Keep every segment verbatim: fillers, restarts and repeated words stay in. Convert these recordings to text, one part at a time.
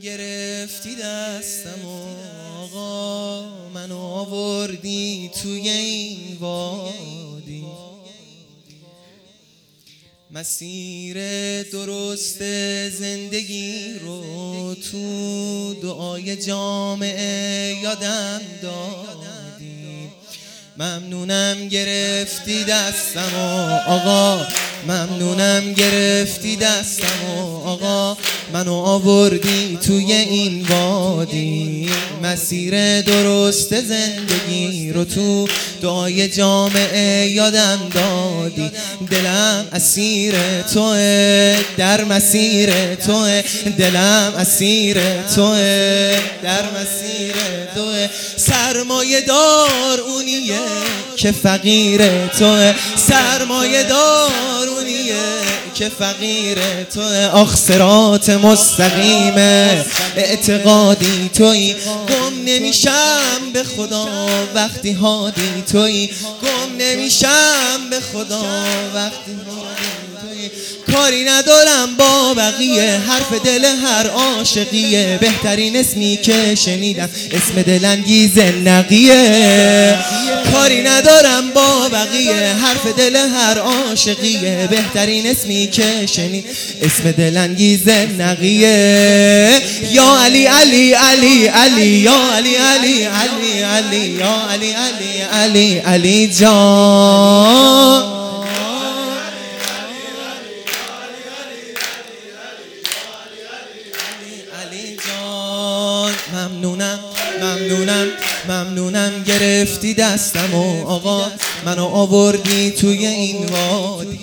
گرفتی دستم و آقا منو آوردی توی این وادی، مسیر درست زندگی رو تو دعای جامعه یادم دادی. ممنونم گرفتی دستم و آقا، ممنونم گرفتی دستم و آقا منو آوردی توی این وادی، مسیر درست زندگی رو تو دعای جامعه یادم دادی. دلم اسیر توه، در مسیر توه، دلم اسیر توه، در مسیر توه. سرمایه دار اونیه که فقیر توه، سرمایه دار اونیه که فقیر توه. آخ صراط مستقیمه اعتقادی توی، گم نمیشم به خدا وقتی هادی توی، گم نمیشم به خدا وقتی هادی توی. کاری ندارم با بقیه، حرف دل هر عاشقیه، بهترین اسمی که شنیدم اسم دلانگیز نقیه. کاری ندارم با بقیه، حرف دل هر عاشقیه، بهترین اسمی که شنید اسم دلانگیز نقیه. یا علی علی علی علی، یا علی علی علی علی، یا علی علی علی علی جان. ممنونم ممنونم ممنونم گرفتی دستم و آقا منو آوردی توی این وادی،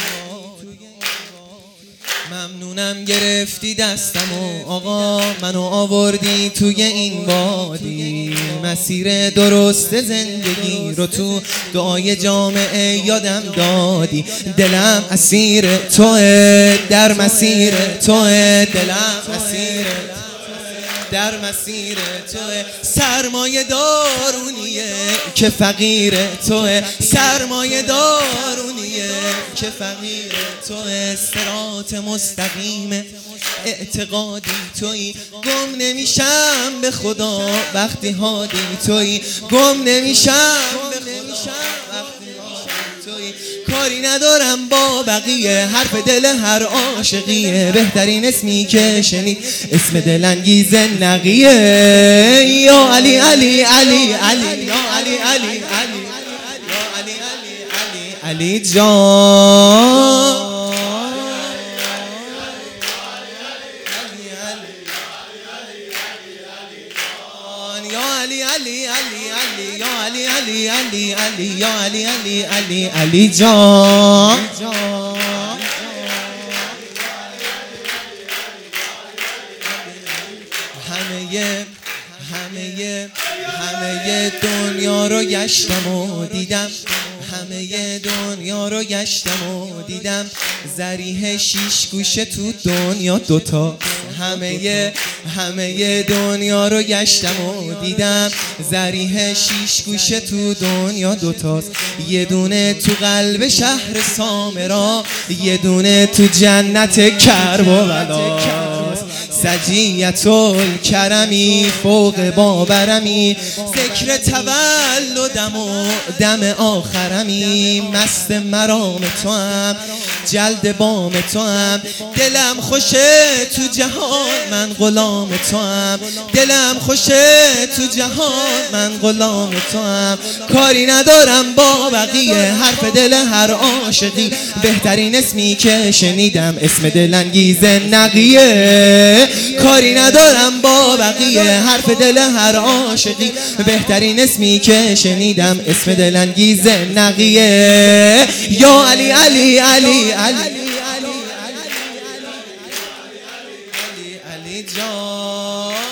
ممنونم گرفتی دستم و آقا منو آوردی توی این وادی، مسیر درست زندگی رو تو دعای جامعه یادم دادی. دلم اسیر توه، در مسیر توه، دلم اسیر در مسیر توه. سرمایه دارونیه که فقیر توه، سرمایه دارونیه که فقیر توه. صراط مستقیم اعتقادی توی، گم نمیشم به خدا وقتی هادی توی، گم نمیشم به خدا وقتی هادی توی. کاری ندارم با بقیه، حرف دل هر عاشقیه، بهترین اسمی که شنید اسم دلانگیز نقیه. یا علی علی علی علی، یا علی علی علی، یا علی علی علی علی جان. یا علی علی علی علی، یا علی علی علی علی، یا علی علی علی علی جان. همه همه همه دنیا رو گشتم و دیدم، همه دنیا رو گشتم و دیدم، ذریح شیش گوشه تو دنیا دوتا. همه همه دنیا رو گشتم و دیدم، ذریح شیش گوشه تو دنیا دوتاست. یه دونه تو قلب شهر سامرا، یه دونه تو جنت کربلاست. سجیت الکرمی فوق باورمی، ذکر تولدم و دم آخرمی. مست مرام تو هم جلد بام تو هم، دلم خوشه تو جهان من غلام تو هم، دلم خوشه تو جهان من غلام تو هم. کاری ندارم با بقیه، حرف دل هر عاشقی، بهترین اسمی که شنیدم اسم دلانگیز نقیه. کاری ندارم با بقیه، حرف دل هر عاشقی، بهترین اسمی که شنیدم اسم دلانگیز نقیه. یا علی علی علی علی علی علی جان.